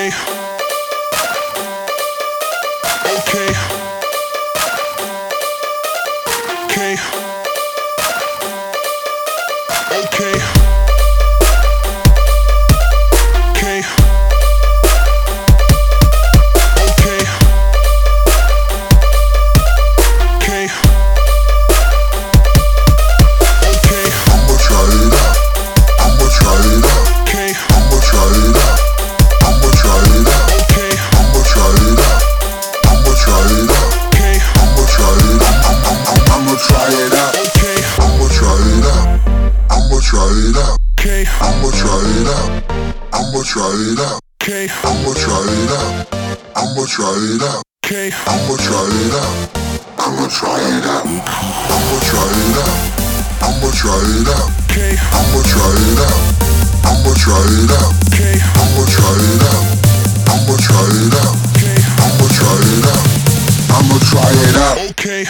Okay. Okay. Okay. Okay. Okay. Okay. Okay. Okay. I'ma try it out. I'ma try it out. Okay. I'ma try it out. I'ma try it out. Okay. I'ma try it out. I'ma try it out. Okay. I'ma try it out. I'ma try it out. Okay. I'ma try it out. I'ma try it out. Okay. I'ma try it out. I'ma try it out. Okay. I'ma try it out. I'ma try it out. Okay. I'ma try it out. I'ma try it out. I'ma try it out. I'ma try it out. Okay. I'ma try it out. I'ma try it out. Okay. I'ma try it out. I'ma try it out. Okay. I'ma try it out. I'ma try it out. Okay.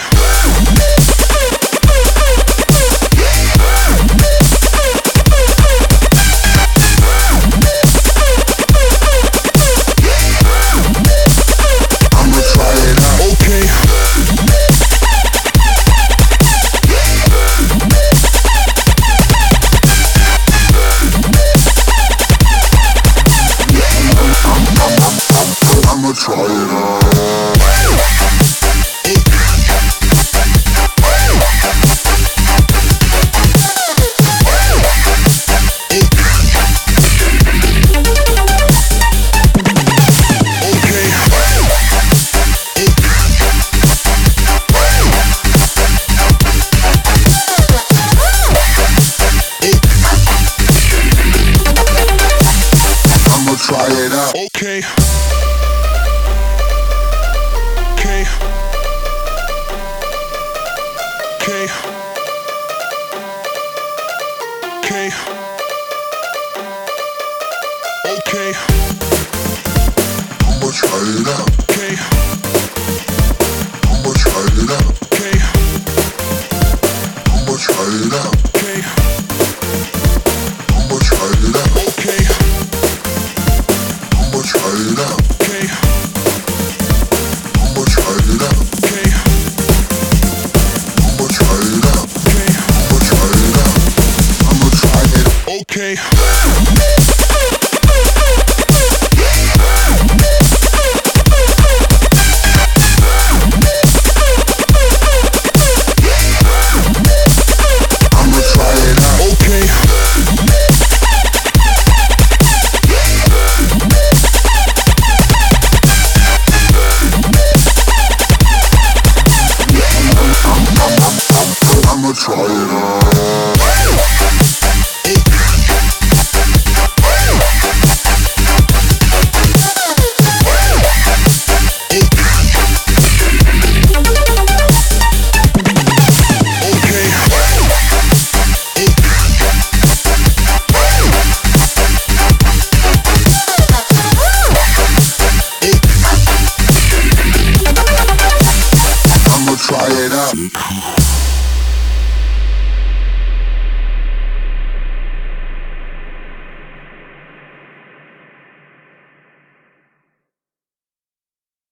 I'ma try it out. Okay. I'ma try it out. I'ma try it out. Okay. Okay. Okay. Okay. Okay. I'ma try it out. Okay. I'ma try it out. Okay. I'ma try it out. Okay. I'ma try it out. Okay. I'ma try it out. Okay. I'ma try it out. Okay. I'ma try it out. Okay. I'ma try it out. I'ma try it. Okay. I'ma try it out. Okay. I'ma try it out. Okay. I'ma try it out.